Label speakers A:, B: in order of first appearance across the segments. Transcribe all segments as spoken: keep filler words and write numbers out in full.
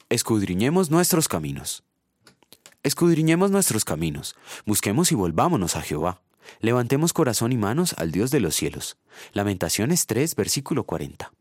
A: Escudriñemos nuestros caminos. Escudriñemos nuestros caminos, busquemos y volvámonos a Jehová. Levantemos corazón y manos al Dios de los cielos. Lamentaciones tres, versículo cuarenta.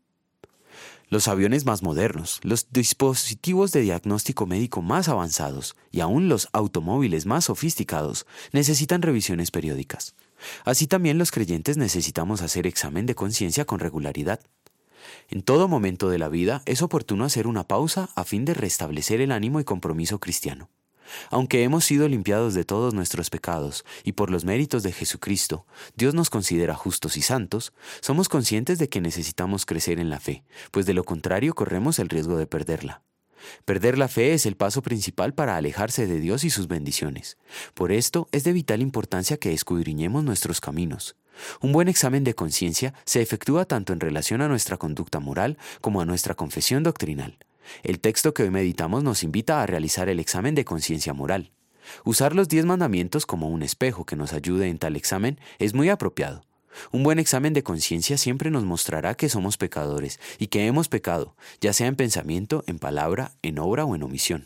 A: Los aviones más modernos, los dispositivos de diagnóstico médico más avanzados y aún los automóviles más sofisticados necesitan revisiones periódicas. Así también los creyentes necesitamos hacer examen de conciencia con regularidad. En todo momento de la vida es oportuno hacer una pausa a fin de restablecer el ánimo y compromiso cristiano. Aunque hemos sido limpiados de todos nuestros pecados y por los méritos de Jesucristo, Dios nos considera justos y santos, somos conscientes de que necesitamos crecer en la fe, pues de lo contrario corremos el riesgo de perderla. Perder la fe es el paso principal para alejarse de Dios y sus bendiciones. Por esto es de vital importancia que escudriñemos nuestros caminos. Un buen examen de conciencia se efectúa tanto en relación a nuestra conducta moral como a nuestra confesión doctrinal. El texto que hoy meditamos nos invita a realizar el examen de conciencia moral. Usar los diez mandamientos como un espejo que nos ayude en tal examen es muy apropiado. Un buen examen de conciencia siempre nos mostrará que somos pecadores y que hemos pecado, ya sea en pensamiento, en palabra, en obra o en omisión.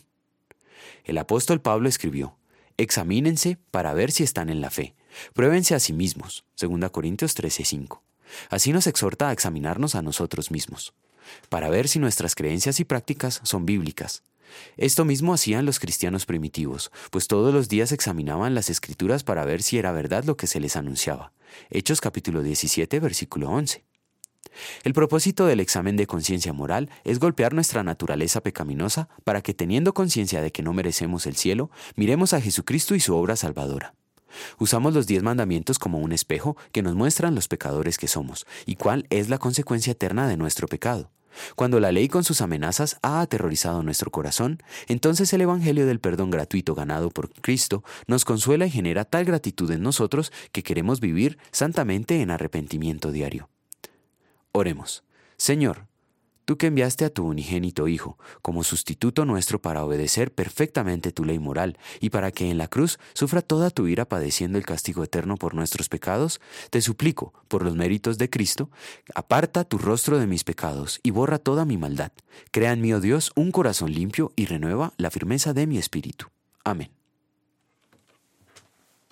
A: El apóstol Pablo escribió: «Examínense para ver si están en la fe. Pruébense a sí mismos», segunda Corintios trece cinco. Así nos exhorta a examinarnos a nosotros mismos, para ver si nuestras creencias y prácticas son bíblicas. Esto mismo hacían los cristianos primitivos, pues todos los días examinaban las Escrituras para ver si era verdad lo que se les anunciaba. Hechos capítulo diecisiete, versículo once. El propósito del examen de conciencia moral es golpear nuestra naturaleza pecaminosa para que, teniendo conciencia de que no merecemos el cielo, miremos a Jesucristo y su obra salvadora. Usamos los diez mandamientos como un espejo que nos muestran los pecadores que somos y cuál es la consecuencia eterna de nuestro pecado. Cuando la ley con sus amenazas ha aterrorizado nuestro corazón, entonces el Evangelio del perdón gratuito ganado por Cristo nos consuela y genera tal gratitud en nosotros que queremos vivir santamente en arrepentimiento diario. Oremos. Señor, tú que enviaste a tu unigénito Hijo como sustituto nuestro para obedecer perfectamente tu ley moral y para que en la cruz sufra toda tu ira padeciendo el castigo eterno por nuestros pecados, te suplico, por los méritos de Cristo, aparta tu rostro de mis pecados y borra toda mi maldad. Crea en mí, oh Dios, un corazón limpio y renueva la firmeza de mi espíritu. Amén.